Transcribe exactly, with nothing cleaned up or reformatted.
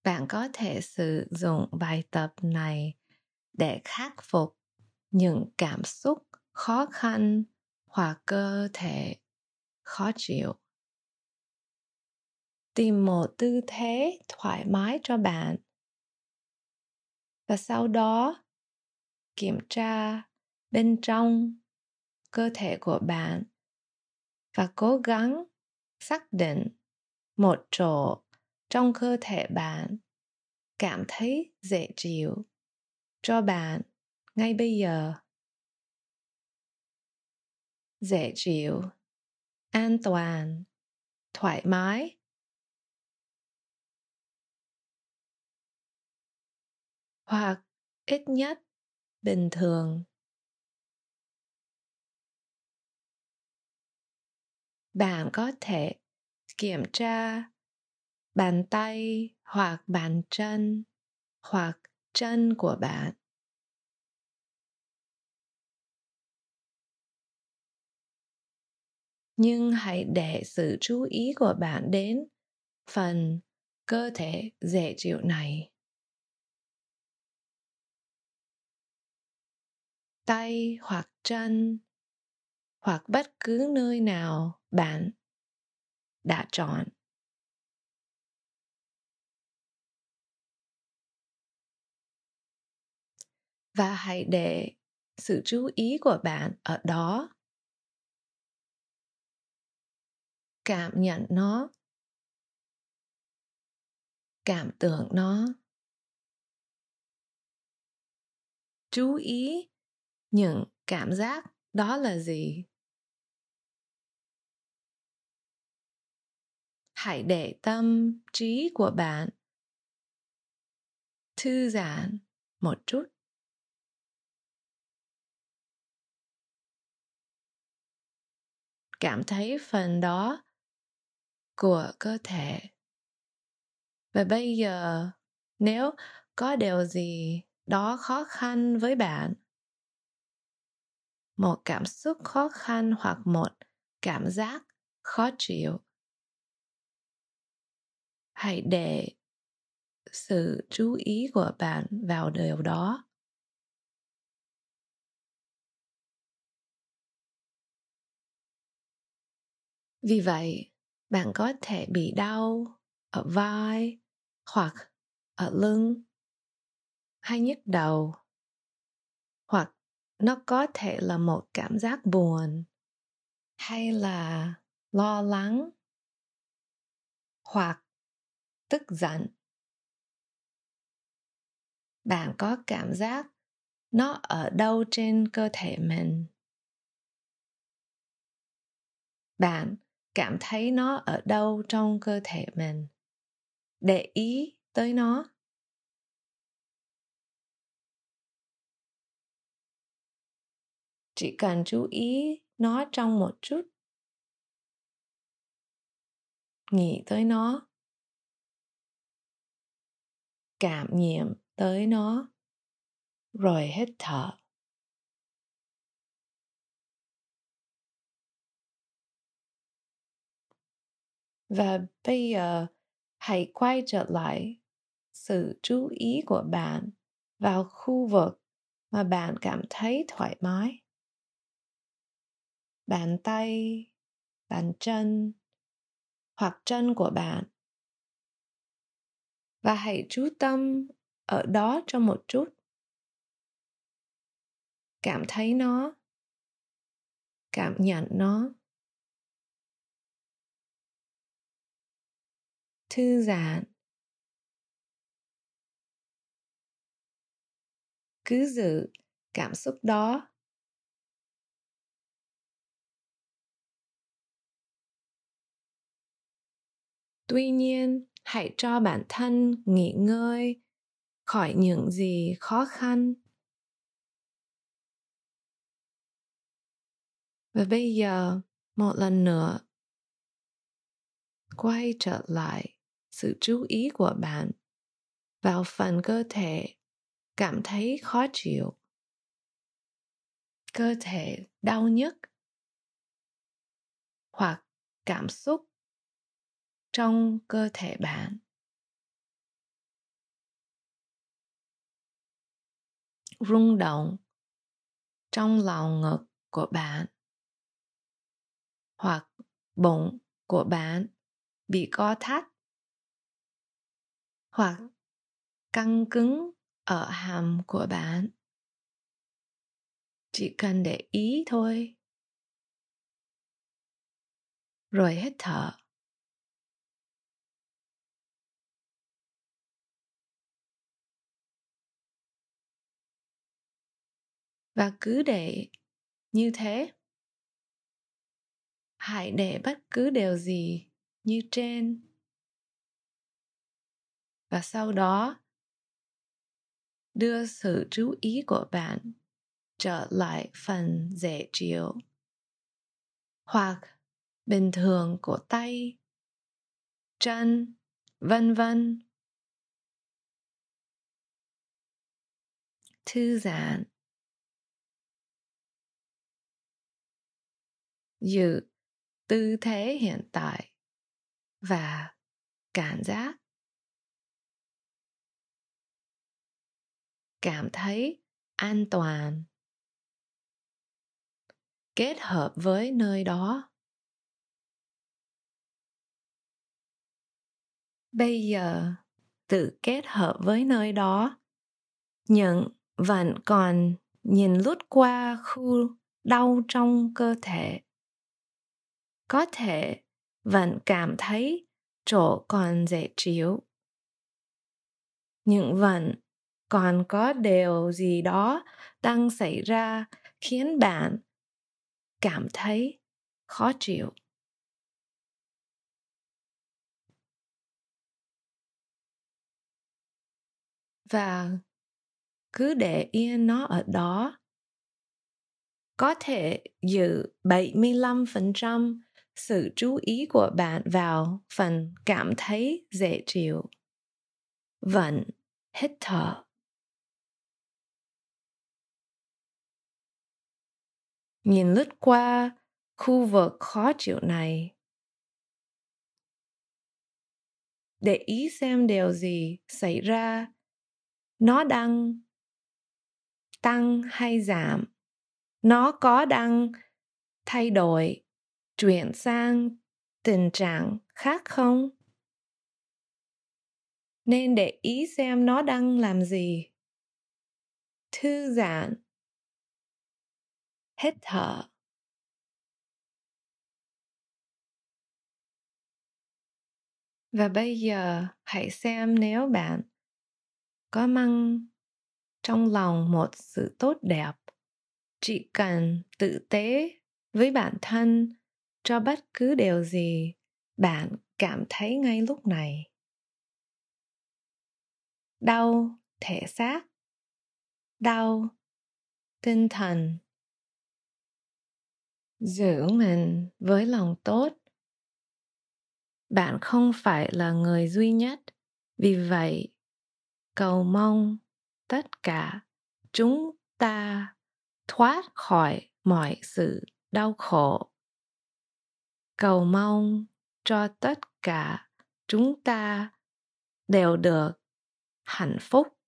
Bạn có thể sử dụng bài tập này để khắc phục những cảm xúc khó khăn hoặc cơ thể khó chịu. Tìm một tư thế thoải mái cho bạn và sau đó kiểm tra bên trong cơ thể của bạn và cố gắng xác định một chỗ trong cơ thể bạn cảm thấy dễ chịu cho bạn ngay bây giờ. Dễ chịu, an toàn, thoải mái. Hoặc ít nhất bình thường. Bạn có thể kiểm tra bàn tay hoặc bàn chân hoặc chân của bạn. Nhưng hãy để sự chú ý của bạn đến phần cơ thể dễ chịu này. Tay hoặc chân hoặc bất cứ nơi nào bạn đã chọn. Và hãy để sự chú ý của bạn ở đó. Cảm nhận nó. Cảm tưởng nó. Chú ý những cảm giác đó là gì. Hãy để tâm trí của bạn thư giãn một chút. Cảm thấy phần đó của cơ thể. Và bây giờ, nếu có điều gì đó khó khăn với bạn, một cảm xúc khó khăn hoặc một cảm giác khó chịu, hãy để sự chú ý của bạn vào điều đó. Vì vậy, bạn có thể bị đau ở vai hoặc ở lưng hay nhức đầu, hoặc nó có thể là một cảm giác buồn hay là lo lắng hoặc tức giận. Bạn có cảm giác nó ở đâu trên cơ thể mình? Bạn cảm thấy nó ở đâu trong cơ thể mình? Để ý tới nó. Chỉ cần chú ý nó trong một chút. Nghĩ tới nó. Cảm nhận tới nó. Rồi hít thở. Và bây giờ hãy quay trở lại sự chú ý của bạn vào khu vực mà bạn cảm thấy thoải mái. Bàn tay, bàn chân hoặc chân của bạn. Và hãy chú tâm ở đó trong một chút. Cảm thấy nó. Cảm nhận nó. Thư giãn. Cứ giữ cảm xúc đó. Tuy nhiên, hãy cho bản thân nghỉ ngơi khỏi những gì khó khăn. Và bây giờ, một lần nữa, quay trở lại sự chú ý của bạn vào phần cơ thể cảm thấy khó chịu. Cơ thể đau nhức hoặc cảm xúc trong cơ thể bạn. rung động trong lòng ngực của bạn, hoặc bụng của bạn bị co thắt, hoặc căng cứng ở hàm của bạn. Chỉ cần để ý thôi. Rồi hít thở. Và cứ để như thế. Hãy để bất cứ điều gì như trên. Và sau đó đưa sự chú ý của bạn trở lại phần dễ chịu hoặc bình thường của tay, chân, vân vân. Thư giãn. Giữ tư thế hiện tại và cảm giác. Cảm thấy an toàn. Kết hợp với nơi đó. Bây giờ tự kết hợp với nơi đó, nhưng vẫn còn nhìn lướt qua khu đau trong cơ thể. Có thể vẫn cảm thấy chỗ còn dễ chịu, nhưng vẫn còn có điều gì đó đang xảy ra khiến bạn cảm thấy khó chịu. Và cứ để yên nó ở đó. Có thể giữ bảy mươi lăm phần trăm sự chú ý của bạn vào phần cảm thấy dễ chịu. Vẫn hít thở. Nhìn lướt qua khu vực khó chịu này. Để ý xem điều gì xảy ra. Nó đang tăng hay giảm. Nó có đang thay đổi, chuyển sang tình trạng khác không? Nên để ý xem nó đang làm gì. Thư giãn. Hít thở. Và bây giờ hãy xem nếu bạn có mang trong lòng một sự tốt đẹp. Chỉ cần tử tế với bản thân cho bất cứ điều gì bạn cảm thấy ngay lúc này. Đau thể xác, đau tinh thần. Giữ mình với lòng tốt. Bạn không phải là người duy nhất, vì vậy cầu mong tất cả chúng ta thoát khỏi mọi sự đau khổ. Cầu mong cho tất cả chúng ta đều được hạnh phúc.